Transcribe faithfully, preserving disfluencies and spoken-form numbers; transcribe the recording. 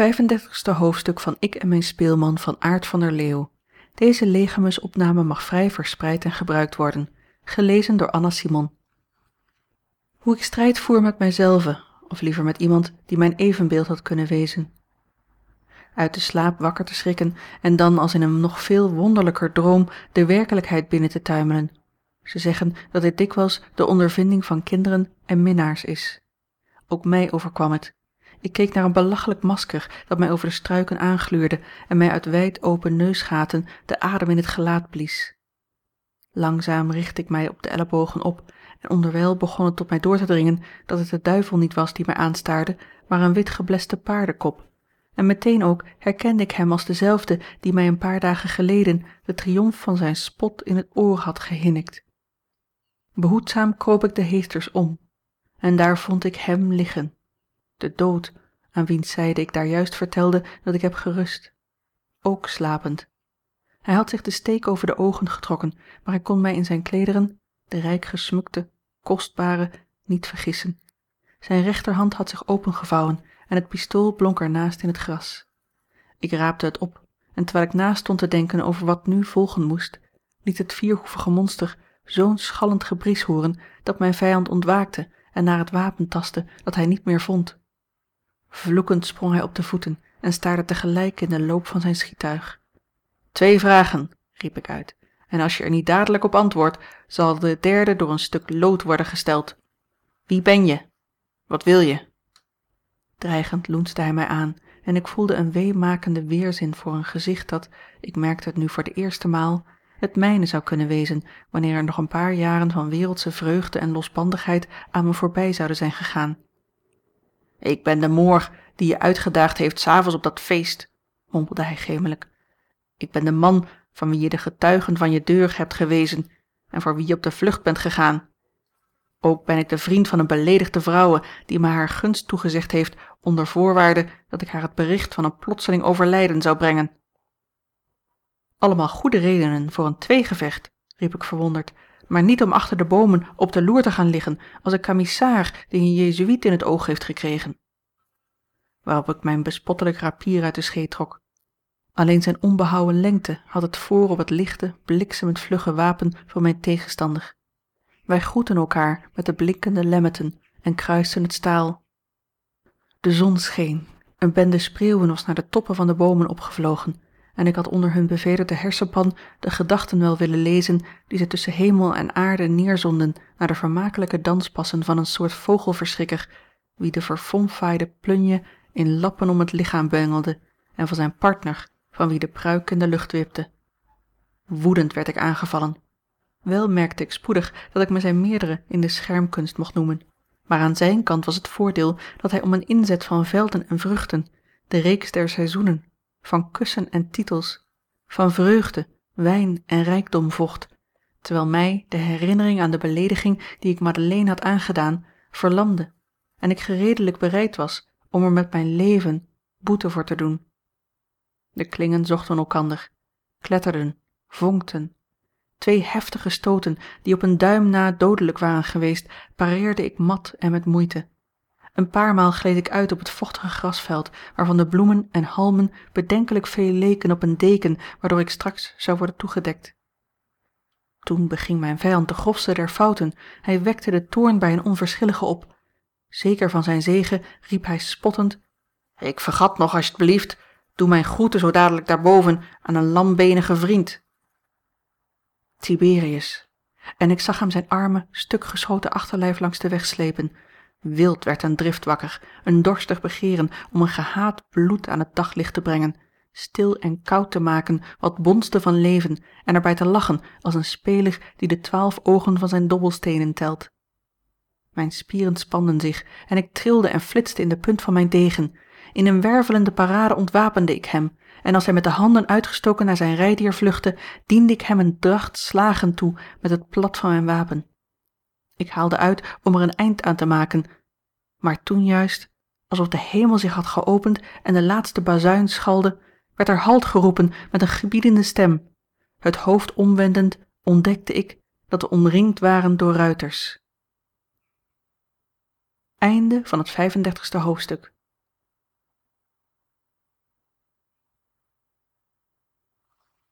vijfendertigste hoofdstuk van Ik en mijn speelman van Aart van der Leeuw. Deze legermusopname mag vrij verspreid en gebruikt worden. Gelezen door Anna Simon. Hoe ik strijd voer met mijzelve, of liever met iemand die mijn evenbeeld had kunnen wezen. Uit de slaap wakker te schrikken en dan als in een nog veel wonderlijker droom de werkelijkheid binnen te tuimelen. Ze zeggen dat dit dikwijls de ondervinding van kinderen en minnaars is. Ook mij overkwam het. Ik keek naar een belachelijk masker dat mij over de struiken aangluurde en mij uit wijd open neusgaten de adem in het gelaat blies. Langzaam richtte ik mij op de ellebogen op en onderwijl begon het tot mij door te dringen dat het de duivel niet was die mij aanstaarde, maar een wit gebleste paardenkop. En meteen ook herkende ik hem als dezelfde die mij een paar dagen geleden de triomf van zijn spot in het oor had gehinnikt. Behoedzaam kroop ik de heesters om, en daar vond ik hem liggen, de dood, aan wiens zijde ik daar juist vertelde dat ik heb gerust, ook slapend. Hij had zich de steek over de ogen getrokken, maar ik kon mij in zijn klederen, de rijk gesmukte, kostbare, niet vergissen. Zijn rechterhand had zich opengevouwen en het pistool blonk ernaast in het gras. Ik raapte het op, en terwijl ik naast stond te denken over wat nu volgen moest, liet het vierhoevige monster zo'n schallend gebries horen dat mijn vijand ontwaakte en naar het wapen tastte dat hij niet meer vond. Vloekend sprong hij op de voeten en staarde tegelijk in de loop van zijn schietuig. Twee vragen, riep ik uit, en als je er niet dadelijk op antwoordt, zal de derde door een stuk lood worden gesteld. Wie ben je? Wat wil je? Dreigend loensde hij mij aan en ik voelde een weemakende weerzin voor een gezicht dat, ik merkte het nu voor de eerste maal, het mijne zou kunnen wezen wanneer er nog een paar jaren van wereldsche vreugde en losbandigheid aan me voorbij zouden zijn gegaan. Ik ben de Moor die je uitgedaagd heeft 's avonds op dat feest, mompelde hij gemelijk. Ik ben de man van wie je de getuigen van je deur hebt gewezen en voor wie je op de vlucht bent gegaan. Ook ben ik de vriend van een beleedigde vrouwe die me haar gunst toegezegd heeft onder voorwaarde dat ik haar het bericht van een plotseling overlijden zou brengen. Allemaal goede redenen voor een tweegevecht, riep ik verwonderd, maar niet om achter de bomen op de loer te gaan liggen als een kamissaar die een jezuïet in het oog heeft gekregen. Waarop ik mijn bespottelijk rapier uit de scheet trok. Alleen zijn onbehouwen lengte had het voor op het lichte, bliksemend vlugge wapen van mijn tegenstander. Wij groetten elkaar met de blinkende lemmetten en kruisten het staal. De zon scheen, een bende spreeuwen was naar de toppen van de bomen opgevlogen en ik had onder hun bevederde hersenpan de gedachten wel willen lezen die ze tussen hemel en aarde neerzonden naar de vermakelijke danspassen van een soort vogelverschrikker, wie de verfomfaaide plunje in lappen om het lichaam bengelde en van zijn partner, van wie de pruik in de lucht wipte. Woedend werd ik aangevallen. Wel merkte ik spoedig dat ik me zijn meerdere in de schermkunst mocht noemen, maar aan zijn kant was het voordeel dat hij om een inzet van velden en vruchten, de reeks der seizoenen, van kussen en titels, van vreugde, wijn en rijkdom vocht, terwijl mij de herinnering aan de beleediging die ik Madeleine had aangedaan, verlamde en ik gereedelijk bereid was om er met mijn leven boete voor te doen. De klingen zochten elkander, kletterden, vonkten. Twee heftige stoten, die op een duim na dodelijk waren geweest, pareerde ik mat en met moeite. Een paar maal gleed ik uit op het vochtige grasveld, waarvan de bloemen en halmen bedenkelijk veel leken op een deken, waardoor ik straks zou worden toegedekt. Toen beging mijn vijand de grofste der fouten, hij wekte de toorn bij een onverschillige op. Zeker van zijn zege riep hij spottend: Ik vergat nog, als t belieft, doe mijn groeten zo dadelijk daarboven aan een lambenige vriend. Tiberius. En ik zag hem zijn arme, stukgeschoten achterlijf langs de weg slepen. Wild werd een drift wakker, een dorstig begeren om een gehaat bloed aan het daglicht te brengen, stil en koud te maken wat bonsde van leven en erbij te lachen als een speler die de twaalf ogen van zijn dobbelstenen telt. Mijn spieren spanden zich en ik trilde en flitste in de punt van mijn degen. In een wervelende parade ontwapende ik hem, en als hij met de handen uitgestoken naar zijn rijdier vluchtte, diende ik hem een dracht slagen toe met het plat van mijn wapen. Ik haalde uit om er een eind aan te maken, maar toen juist, alsof de hemel zich had geopend en de laatste bazuin schalde, werd er halt geroepen met een gebiedende stem. Het hoofd omwendend ontdekte ik dat we omringd waren door ruiters. Einde van het vijfendertigste hoofdstuk.